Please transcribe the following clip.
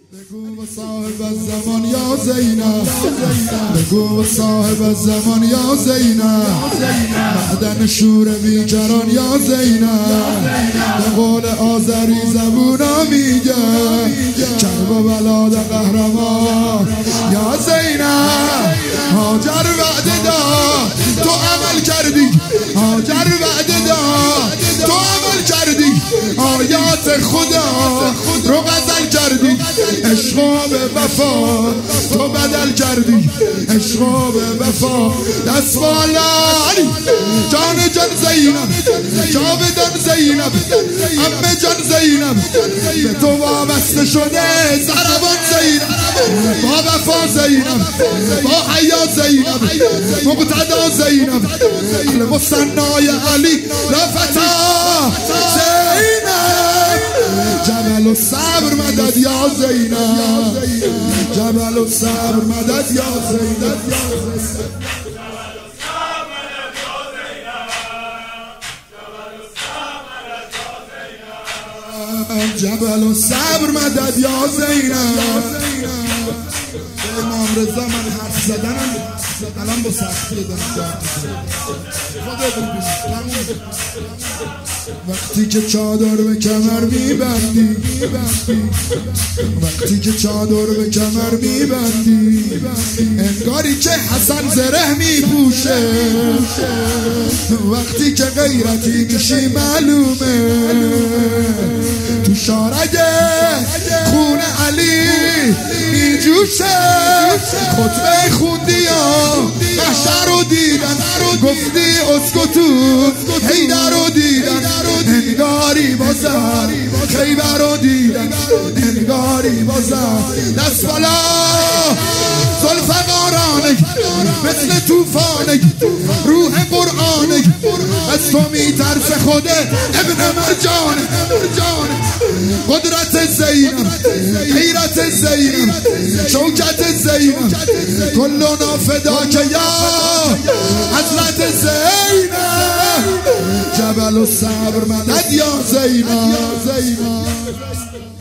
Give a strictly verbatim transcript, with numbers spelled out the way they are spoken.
بگو صاحب الزمان یا زینب، بگو صاحب الزمان یا زینب، معدن شور بیکران یا زینب. به قول آذری زبونا میگه کرب و بلاد قهرمان یا زینب. هاجر وعده داد تو عمل کردی، هاجر وعده داد تو عمل کردی، آیات خدا رو غزل کردی، عشق به وفا تو بدل کردی، عشق به وفا. دست بالانی جان جان زینب، جاودان زینب، عمه جان زینب، به تو وابسته شده زربان زینب، با وفا زینب، با حیا زینب، مقتدا زینب، اهل مصنای علی رفتا زینب. جبل الصبر مدد یا زینب، جبل الصبر مدد یا زینب. جبل الصبر مدد یا زینب. امام رضا من حرف زدنم الان با سختی دارم. وقتی که چادر به کمر میبندی، وقتی که چادر به کمر میبندی، انگاری که حسن زره میپوشه. وقتی که غیرتی میشی معلومه، تو شارگ خون علی میجوشه. خطبه خوندی یا محشر رو دیدن، گفتی اسکتو حیدر رو دیدن، انگاری بازن خیبر رو دیدن، انگاری بازن. دست بالا ذوالفقارانه مثل توفانه، روح قرآنه از تو میترسه خود ابن مرجانه. قدرت زینب، حیرت زینب، شوکت زینب، کلنا فداک یا حضرت زینب. جبل الصبر مدد یا زینب.